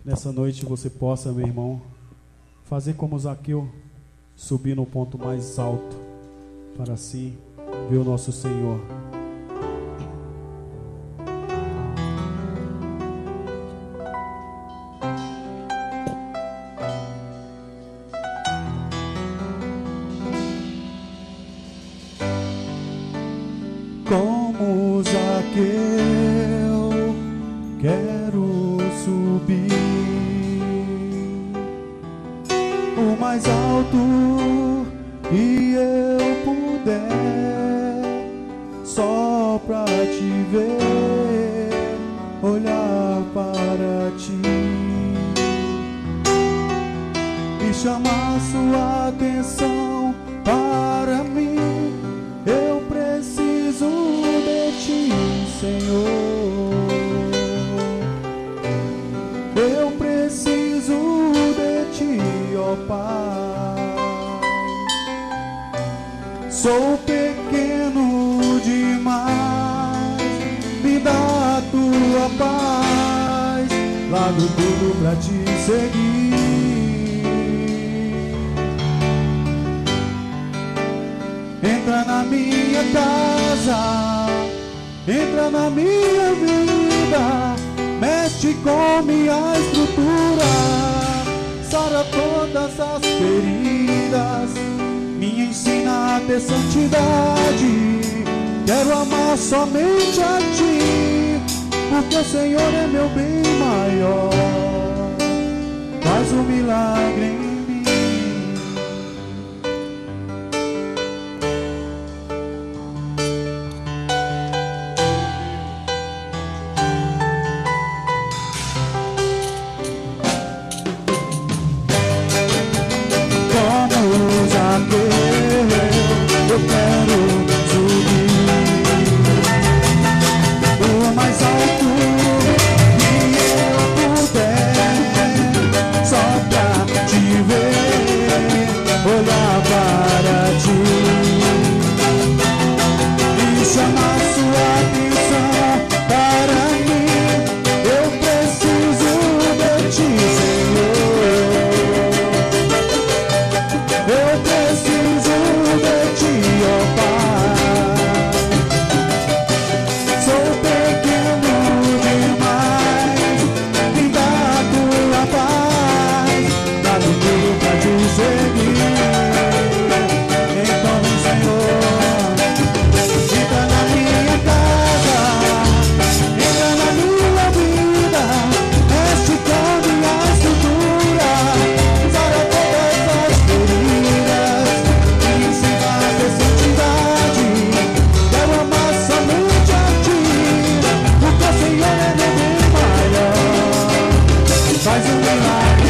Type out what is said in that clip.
nessa noite você possa, meu irmão, fazer como Zaqueu, subir no ponto mais alto, para assim ver o nosso Senhor. Como Zaqueu, quero subir o mais alto que eu puder, só pra te ver, olhar para ti e chamar sua atenção para mim. Eu preciso de ti, Senhor. Eu preciso de ti, ó Pai. Sou pequeno demais, me dá a tua paz, largo tudo pra te seguir. Entra na minha casa, entra na minha vida, mexe com minha estrutura, sara todas as feridas, me ensina a ter santidade. Quero amar somente a ti, porque o Senhor é meu bem maior. Faz um milagre em mim. Eu quero subir o mais alto que eu puder, só pra te ver, olhar para ti e chamar sua atenção para mim. Eu preciso de ti, Senhor. Eu preciso de ti, ó Pai. Sou pequeno demais, me dá a tua paz, dá tudo pra te seguir. Então, Senhor, entra na minha casa, entra na minha vida, mexe com minha estrutura, sara todas as feridas, me ensina a ter santidade. Quero amar somente a ti, porque o Senhor é meu bem maior. Faz um milagre.